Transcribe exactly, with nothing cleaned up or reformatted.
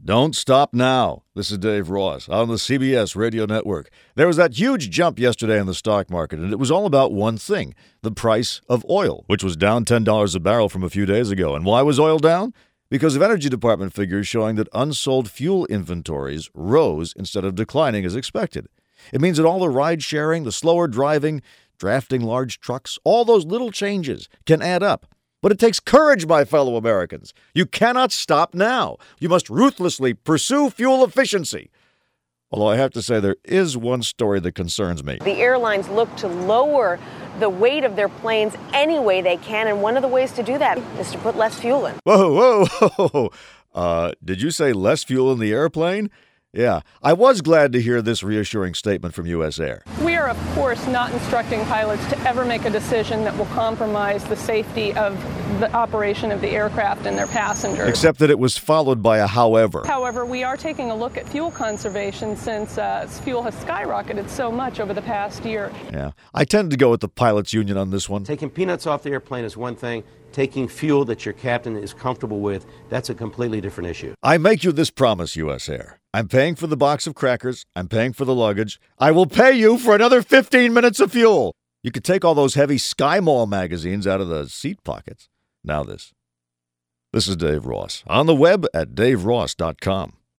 Don't stop now. This is Dave Ross on the C B S Radio Network. There was that huge jump yesterday in the stock market, and it was all about one thing, the price of oil, which was down ten dollars a barrel from a few days ago. And why was oil down? Because of Energy Department figures showing that unsold fuel inventories rose instead of declining as expected. It means that all the ride-sharing, the slower driving, drafting large trucks, all those little changes can add up. But it takes courage, my fellow Americans. You cannot stop now. You must ruthlessly pursue fuel efficiency. Although I have to say there is one story that concerns me. The airlines look to lower the weight of their planes any way they can, and one of the ways to do that is to put less fuel in. Whoa, whoa, whoa. Uh, did you say less fuel in the airplane? Yeah, I was glad to hear this reassuring statement from U S Air. We are, of course, not instructing pilots to ever make a decision that will compromise the safety of the operation of the aircraft and their passengers. Except that it was followed by a however. However, we are taking a look at fuel conservation since uh, fuel has skyrocketed so much over the past year. Yeah, I tend to go with the pilots' union on this one. Taking peanuts off the airplane is one thing. Taking fuel that your captain is comfortable with, that's a completely different issue. I make you this promise, U S Air. I'm paying for the box of crackers. I'm paying for the luggage. I will pay you for another fifteen minutes of fuel. You could take all those heavy Sky Mall magazines out of the seat pockets. Now this. This is Dave Ross. On the web at dave ross dot com.